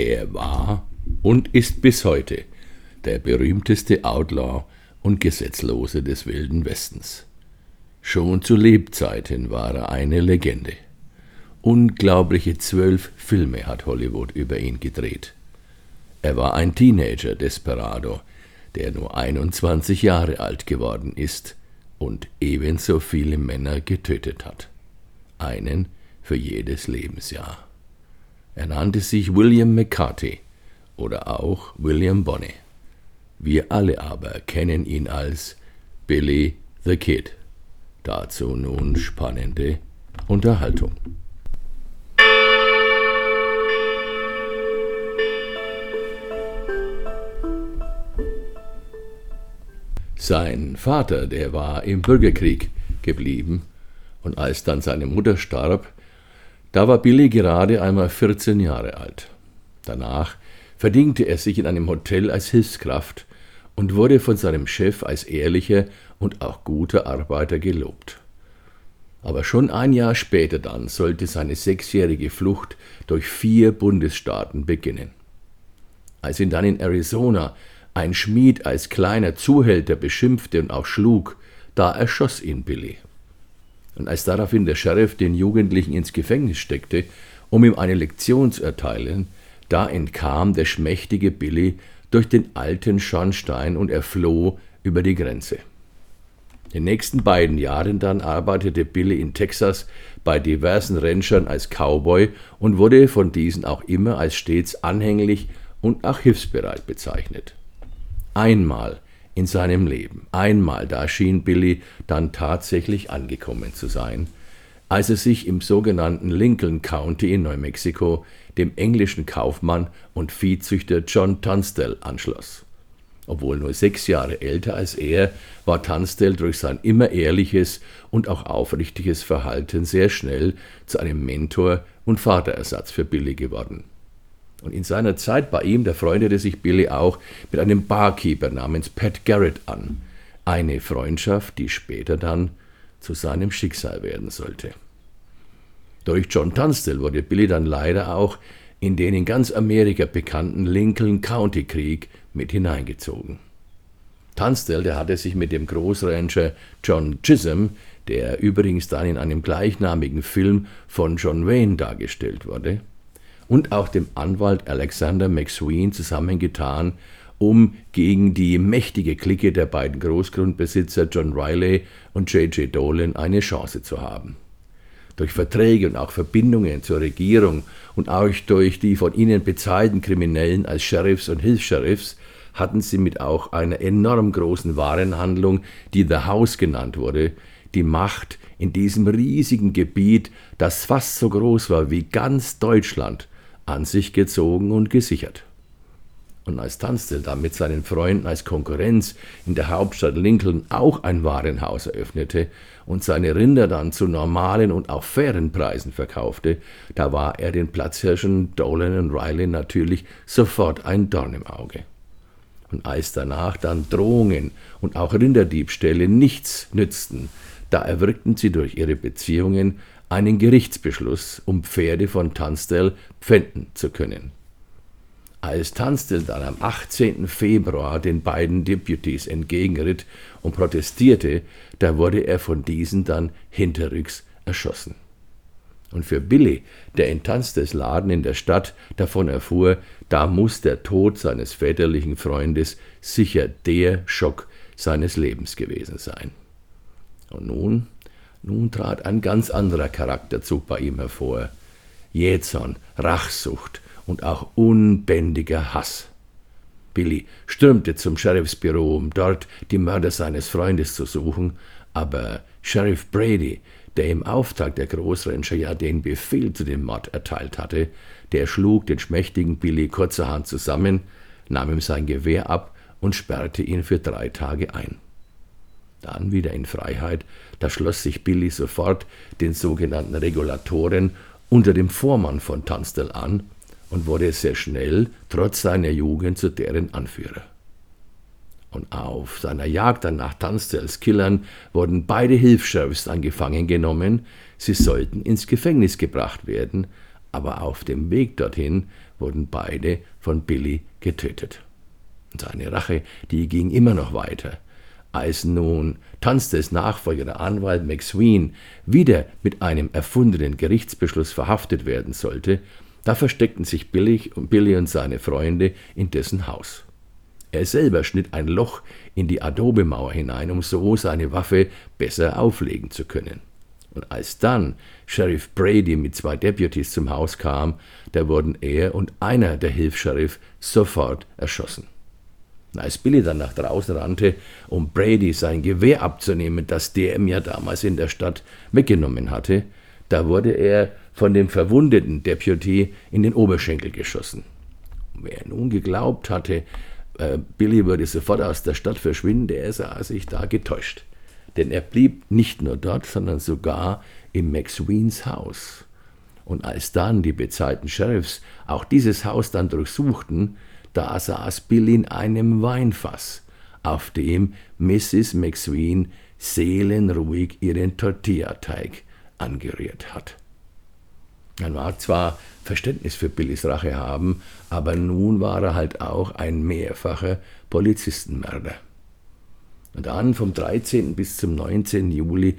Er war und ist bis heute der berühmteste Outlaw und Gesetzlose des Wilden Westens. Schon zu Lebzeiten war er eine Legende. Unglaubliche 12 Filme hat Hollywood über ihn gedreht. Er war ein Teenager-Desperado, der nur 21 Jahre alt geworden ist und ebenso viele Männer getötet hat. Einen für jedes Lebensjahr. Er nannte sich William McCarty oder auch William Bonney. Wir alle aber kennen ihn als Billy the Kid. Dazu nun spannende Unterhaltung. Sein Vater, der war im Bürgerkrieg geblieben, und als dann seine Mutter starb, da war Billy gerade einmal 14 Jahre alt. Danach verdingte er sich in einem Hotel als Hilfskraft und wurde von seinem Chef als ehrlicher und auch guter Arbeiter gelobt. Aber schon ein Jahr später dann sollte seine 6-jährige Flucht durch 4 Bundesstaaten beginnen. Als ihn dann in Arizona ein Schmied als kleiner Zuhälter beschimpfte und auch schlug, da erschoss ihn Billy. Und als daraufhin der Sheriff den Jugendlichen ins Gefängnis steckte, um ihm eine Lektion zu erteilen, da entkam der schmächtige Billy durch den alten Schornstein und er floh über die Grenze. In den nächsten 2 Jahren dann arbeitete Billy in Texas bei diversen Ranchern als Cowboy und wurde von diesen auch immer als stets anhänglich und auch hilfsbereit bezeichnet. Einmal in seinem Leben, da schien Billy dann tatsächlich angekommen zu sein, als er sich im sogenannten Lincoln County in Neumexiko dem englischen Kaufmann und Viehzüchter John Tunstall anschloss. Obwohl nur 6 Jahre älter als er, war Tunstall durch sein immer ehrliches und auch aufrichtiges Verhalten sehr schnell zu einem Mentor und Vaterersatz für Billy geworden. Und in seiner Zeit bei ihm, da freundete sich Billy auch mit einem Barkeeper namens Pat Garrett an. Eine Freundschaft, die später dann zu seinem Schicksal werden sollte. Durch John Tunstall wurde Billy dann leider auch in den in ganz Amerika bekannten Lincoln County Krieg mit hineingezogen. Tunstall, der hatte sich mit dem Großrancher John Chisholm, der übrigens dann in einem gleichnamigen Film von John Wayne dargestellt wurde, und auch dem Anwalt Alexander McSween zusammengetan, um gegen die mächtige Clique der beiden Großgrundbesitzer John Riley und J.J. Dolan eine Chance zu haben. Durch Verträge und auch Verbindungen zur Regierung und auch durch die von ihnen bezahlten Kriminellen als Sheriffs und Hilfs-Sheriffs hatten sie mit auch einer enorm großen Warenhandlung, die The House genannt wurde, die Macht in diesem riesigen Gebiet, das fast so groß war wie ganz Deutschland, an sich gezogen und gesichert. Und als Tunstall dann mit seinen Freunden als Konkurrenz in der Hauptstadt Lincoln auch ein Warenhaus eröffnete und seine Rinder dann zu normalen und auch fairen Preisen verkaufte, da war er den Platzhirschen Dolan und Riley natürlich sofort ein Dorn im Auge. Und als danach dann Drohungen und auch Rinderdiebstähle nichts nützten, da erwirkten sie durch ihre Beziehungen einen Gerichtsbeschluss, um Pferde von Tunstall pfänden zu können. Als Tunstall dann am 18. Februar den beiden Deputies entgegenritt und protestierte, da wurde er von diesen dann hinterrücks erschossen. Und für Billy, der in Tunstalls Laden in der Stadt davon erfuhr, da muss der Tod seines väterlichen Freundes sicher der Schock seines Lebens gewesen sein. Und nun trat ein ganz anderer Charakterzug bei ihm hervor. Jähzorn, Rachsucht und auch unbändiger Hass. Billy stürmte zum Sheriffsbüro, um dort die Mörder seines Freundes zu suchen, aber Sheriff Brady, der im Auftrag der Großrancher ja den Befehl zu dem Mord erteilt hatte, der schlug den schmächtigen Billy kurzerhand zusammen, nahm ihm sein Gewehr ab und sperrte ihn für 3 Tage ein. Dann wieder in Freiheit, da schloss sich Billy sofort den sogenannten Regulatoren unter dem Vormann von Tunstall an und wurde sehr schnell, trotz seiner Jugend, zu deren Anführer. Und auf seiner Jagd dann nach Tunstalls Killern wurden beide Hilfs-Sheriffs dann gefangen genommen. Sie sollten ins Gefängnis gebracht werden, aber auf dem Weg dorthin wurden beide von Billy getötet. Und seine Rache, die ging immer noch weiter. Als nun Tunstals Nachfolger, der Anwalt McSween, wieder mit einem erfundenen Gerichtsbeschluss verhaftet werden sollte, da versteckten sich Billy und seine Freunde in dessen Haus. Er selber schnitt ein Loch in die Adobemauer hinein, um so seine Waffe besser auflegen zu können. Und als dann Sheriff Brady mit 2 Deputies zum Haus kam, da wurden er und einer der Hilfs-Sheriff sofort erschossen. Und als Billy dann nach draußen rannte, um Brady sein Gewehr abzunehmen, das der ihm ja damals in der Stadt weggenommen hatte, da wurde er von dem verwundeten Deputy in den Oberschenkel geschossen. Und wer nun geglaubt hatte, Billy würde sofort aus der Stadt verschwinden, der sah sich da getäuscht. Denn er blieb nicht nur dort, sondern sogar im McSweens Haus. Und als dann die bezahlten Sheriffs auch dieses Haus dann durchsuchten, da saß Billy in einem Weinfass, auf dem Mrs. McSween seelenruhig ihren Tortillateig angerührt hat. Man mag zwar Verständnis für Billys Rache haben, aber nun war er halt auch ein mehrfacher Polizistenmörder. Und dann vom 13. bis zum 19. Juli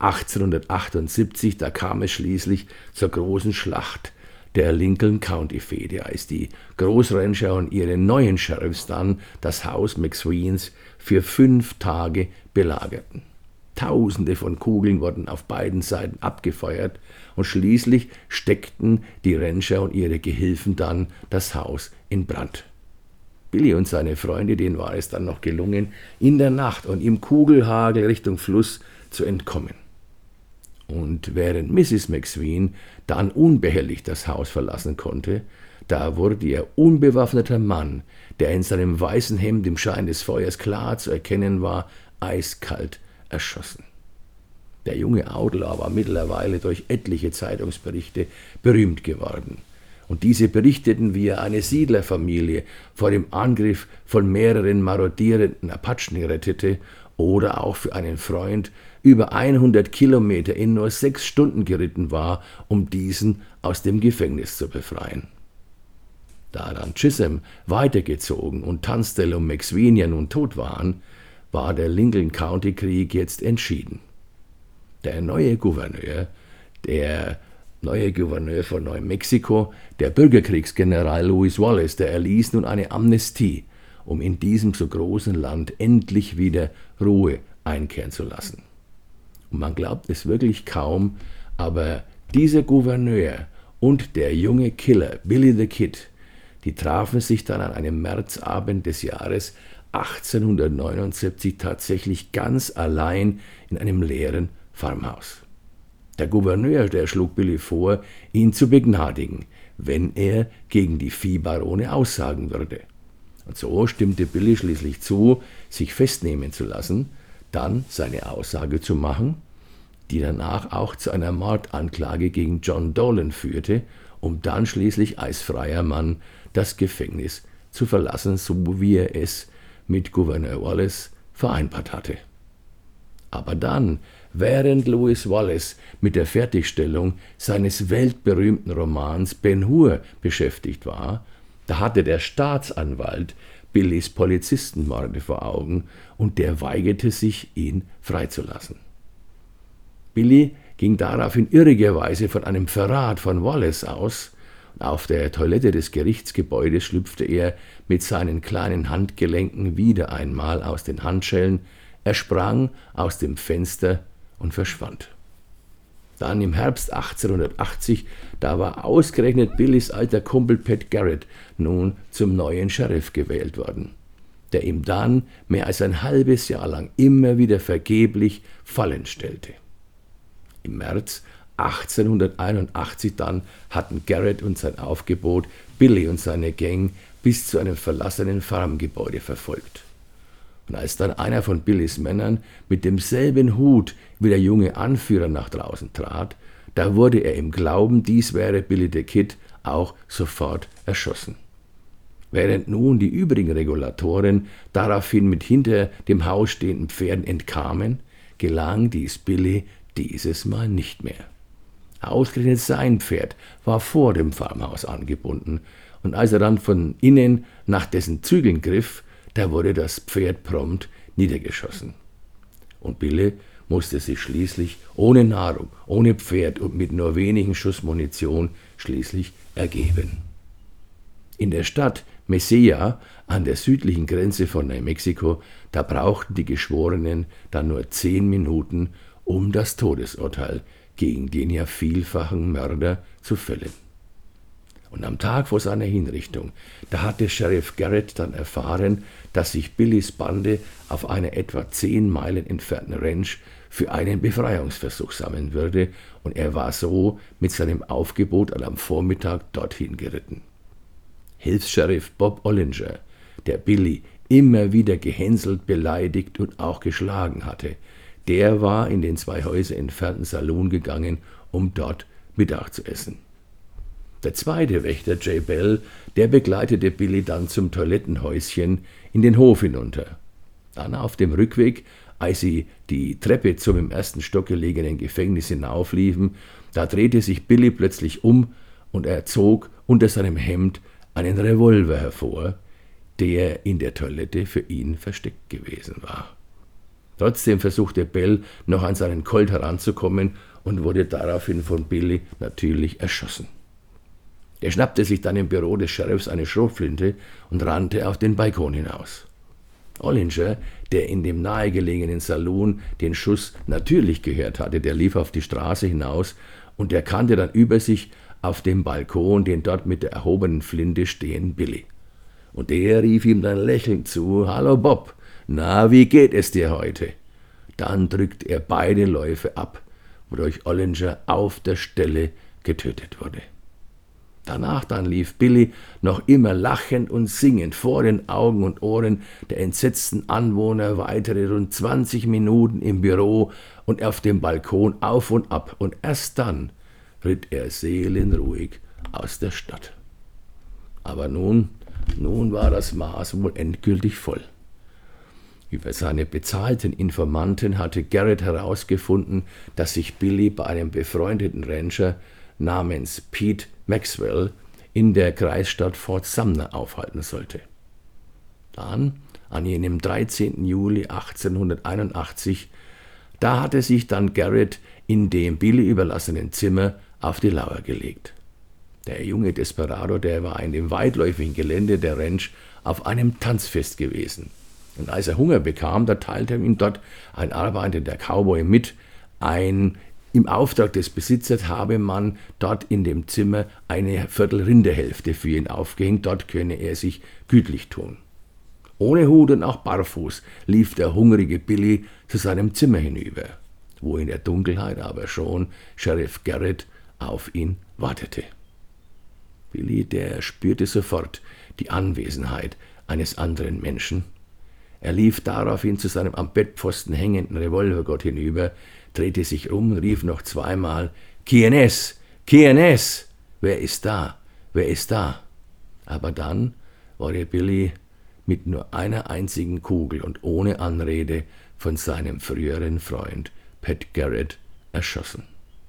1878, da kam es schließlich zur großen Schlacht der Lincoln County Fehde, als die Großrancher und ihre neuen Sheriffs dann das Haus McSweens für 5 Tage belagerten. Tausende von Kugeln wurden auf beiden Seiten abgefeuert und schließlich steckten die Rancher und ihre Gehilfen dann das Haus in Brand. Billy und seine Freunde, denen war es dann noch gelungen, in der Nacht und im Kugelhagel Richtung Fluss zu entkommen. Und während Mrs. McSween dann unbehelligt das Haus verlassen konnte, da wurde ihr unbewaffneter Mann, der in seinem weißen Hemd im Schein des Feuers klar zu erkennen war, eiskalt erschossen. Der junge Outlaw war mittlerweile durch etliche Zeitungsberichte berühmt geworden. Und diese berichteten, wie er eine Siedlerfamilie vor dem Angriff von mehreren marodierenden Apachen rettete oder auch für einen Freund über 100 Kilometer in nur 6 Stunden geritten war, um diesen aus dem Gefängnis zu befreien. Da dann Chisholm weitergezogen und Tunstall und McSween ja nun tot waren, war der Lincoln County Krieg jetzt entschieden. Der neue Gouverneur von Neumexiko, der Bürgerkriegsgeneral Lewis Wallace, der erließ nun eine Amnestie, um in diesem so großen Land endlich wieder Ruhe einkehren zu lassen. Und man glaubt es wirklich kaum, aber dieser Gouverneur und der junge Killer Billy the Kid, die trafen sich dann an einem Märzabend des Jahres 1879 tatsächlich ganz allein in einem leeren Farmhaus. Der Gouverneur, der schlug Billy vor, ihn zu begnadigen, wenn er gegen die Viehbarone aussagen würde. Und so stimmte Billy schließlich zu, sich festnehmen zu lassen, dann seine Aussage zu machen, die danach auch zu einer Mordanklage gegen John Dolan führte, um dann schließlich als freier Mann das Gefängnis zu verlassen, so wie er es mit Gouverneur Wallace vereinbart hatte. Aber dann, während Lewis Wallace mit der Fertigstellung seines weltberühmten Romans Ben-Hur beschäftigt war, da hatte der Staatsanwalt Billys Polizistenmorde vor Augen und der weigerte sich, ihn freizulassen. Billy ging daraufhin irrigerweise von einem Verrat von Wallace aus. Auf der Toilette des Gerichtsgebäudes schlüpfte er mit seinen kleinen Handgelenken wieder einmal aus den Handschellen, er sprang aus dem Fenster und verschwand. Dann im Herbst 1880, da war ausgerechnet Billys alter Kumpel Pat Garrett nun zum neuen Sheriff gewählt worden, der ihm dann mehr als ein halbes Jahr lang immer wieder vergeblich Fallen stellte. Im März 1881 dann hatten Garrett und sein Aufgebot Billy und seine Gang bis zu einem verlassenen Farmgebäude verfolgt. Und als dann einer von Billys Männern mit demselben Hut wie der junge Anführer nach draußen trat, da wurde er im Glauben, dies wäre Billy the Kid, auch sofort erschossen. Während nun die übrigen Regulatoren daraufhin mit hinter dem Haus stehenden Pferden entkamen, gelang dies Billy dieses Mal nicht mehr. Ausgerechnet sein Pferd war vor dem Farmhaus angebunden, und als er dann von innen nach dessen Zügeln griff, da wurde das Pferd prompt niedergeschossen. Und Billy musste sich schließlich ohne Nahrung, ohne Pferd und mit nur wenigen Schuss Munition schließlich ergeben. In der Stadt Mesilla an der südlichen Grenze von New Mexico, da brauchten die Geschworenen dann nur 10 Minuten, um das Todesurteil gegen den ja vielfachen Mörder zu fällen. Und am Tag vor seiner Hinrichtung, da hatte Sheriff Garrett dann erfahren, dass sich Billys Bande auf einer etwa 10 Meilen entfernten Ranch für einen Befreiungsversuch sammeln würde, und er war so mit seinem Aufgebot am Vormittag dorthin geritten. Hilfs-Sheriff Bob Ollinger, der Billy immer wieder gehänselt, beleidigt und auch geschlagen hatte, der war in den 2 Häuser entfernten Saloon gegangen, um dort Mittag zu essen. Der zweite Wächter, Jay Bell, der begleitete Billy dann zum Toilettenhäuschen in den Hof hinunter. Dann auf dem Rückweg, als sie die Treppe zum im 1. Stock gelegenen Gefängnis hinaufliefen, da drehte sich Billy plötzlich um und er zog unter seinem Hemd einen Revolver hervor, der in der Toilette für ihn versteckt gewesen war. Trotzdem versuchte Bell noch an seinen Colt heranzukommen und wurde daraufhin von Billy natürlich erschossen. Er schnappte sich dann im Büro des Sheriffs eine Schrotflinte und rannte auf den Balkon hinaus. Ollinger, der in dem nahegelegenen Saloon den Schuss natürlich gehört hatte, der lief auf die Straße hinaus und erkannte dann über sich auf dem Balkon den dort mit der erhobenen Flinte stehenden Billy. Und der rief ihm dann lächelnd zu: »Hallo Bob, na, wie geht es dir heute?« Dann drückte er beide Läufe ab, wodurch Ollinger auf der Stelle getötet wurde. Danach dann lief Billy noch immer lachend und singend vor den Augen und Ohren der entsetzten Anwohner weitere rund 20 Minuten im Büro und auf dem Balkon auf und ab, und erst dann ritt er seelenruhig aus der Stadt. Aber nun war das Maß wohl endgültig voll. Über seine bezahlten Informanten hatte Garrett herausgefunden, dass sich Billy bei einem befreundeten Rancher namens Pete Maxwell in der Kreisstadt Fort Sumner aufhalten sollte. Dann, an jenem 13. Juli 1881, da hatte sich dann Garrett in dem Billy überlassenen Zimmer auf die Lauer gelegt. Der junge Desperado, der war in dem weitläufigen Gelände der Ranch auf einem Tanzfest gewesen. Und als er Hunger bekam, da teilte ihm dort ein arbeitender Cowboy mit, im Auftrag des Besitzers habe man dort in dem Zimmer eine Viertel-Rinderhälfte für ihn aufgehängt, dort könne er sich gütlich tun. Ohne Hut und auch barfuß lief der hungrige Billy zu seinem Zimmer hinüber, wo in der Dunkelheit aber schon Sheriff Garrett auf ihn wartete. Billy, der spürte sofort die Anwesenheit eines anderen Menschen. Er lief daraufhin zu seinem am Bettpfosten hängenden Revolvergott hinüber, drehte sich um und rief noch zweimal: »¿Quién es? ¿Quién es? Wer ist da? Wer ist da?« Aber dann wurde Billy mit nur einer einzigen Kugel und ohne Anrede von seinem früheren Freund Pat Garrett erschossen.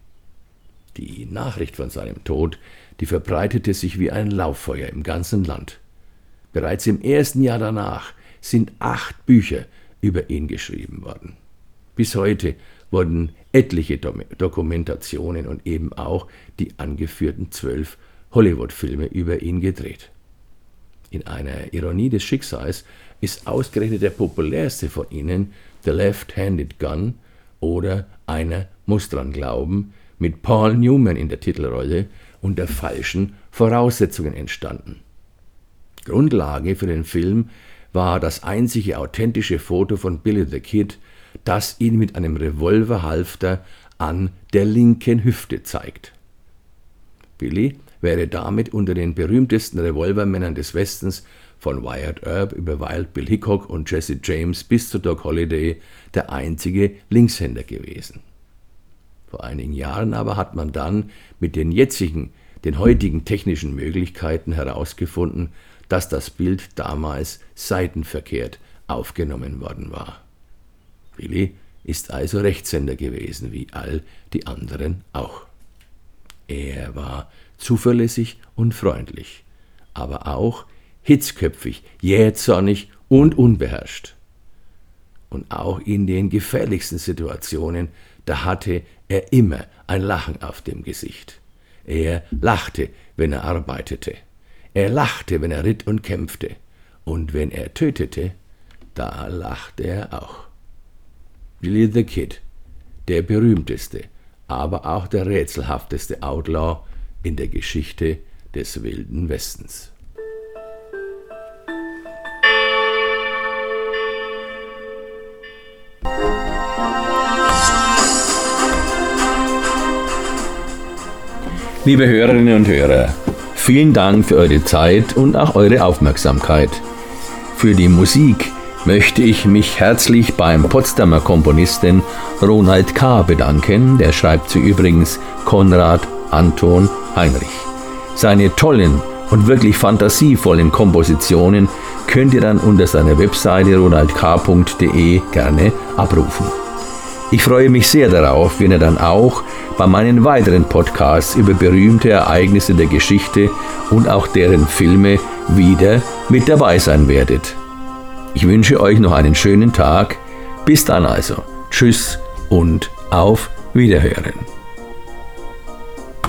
Die Nachricht von seinem Tod, die verbreitete sich wie ein Lauffeuer im ganzen Land. Bereits im 1. Jahr danach sind 8 Bücher über ihn geschrieben worden. Bis heute wurden etliche Dokumentationen und eben auch die angeführten 12 Hollywood-Filme über ihn gedreht. In einer Ironie des Schicksals ist ausgerechnet der populärste von ihnen The Left-Handed Gun oder Einer muss dran glauben mit Paul Newman in der Titelrolle unter falschen Voraussetzungen entstanden. Grundlage für den Film war das einzige authentische Foto von Billy the Kid, das ihn mit einem Revolverhalfter an der linken Hüfte zeigt. Billy wäre damit unter den berühmtesten Revolvermännern des Westens, von Wyatt Earp über Wild Bill Hickok und Jesse James bis zu Doc Holliday, der einzige Linkshänder gewesen. Vor einigen Jahren aber hat man dann mit den heutigen technischen Möglichkeiten herausgefunden, dass das Bild damals seitenverkehrt aufgenommen worden war. Billy ist also Rechtshänder gewesen, wie all die anderen auch. Er war zuverlässig und freundlich, aber auch hitzköpfig, jähzornig und unbeherrscht. Und auch in den gefährlichsten Situationen, da hatte er immer ein Lachen auf dem Gesicht. Er lachte, wenn er arbeitete. Er lachte, wenn er ritt und kämpfte. Und wenn er tötete, da lachte er auch. Billy the Kid, der berühmteste, aber auch der rätselhafteste Outlaw in der Geschichte des Wilden Westens. Liebe Hörerinnen und Hörer, vielen Dank für eure Zeit und auch eure Aufmerksamkeit. Für die Musik möchte ich mich herzlich beim Potsdamer Komponisten Ronald K. bedanken. Der schreibt sie übrigens Konrad Anton Heinrich. Seine tollen und wirklich fantasievollen Kompositionen könnt ihr dann unter seiner Webseite ronaldk.de gerne abrufen. Ich freue mich sehr darauf, wenn ihr dann auch bei meinen weiteren Podcasts über berühmte Ereignisse der Geschichte und auch deren Filme wieder mit dabei sein werdet. Ich wünsche euch noch einen schönen Tag. Bis dann also. Tschüss und auf Wiederhören.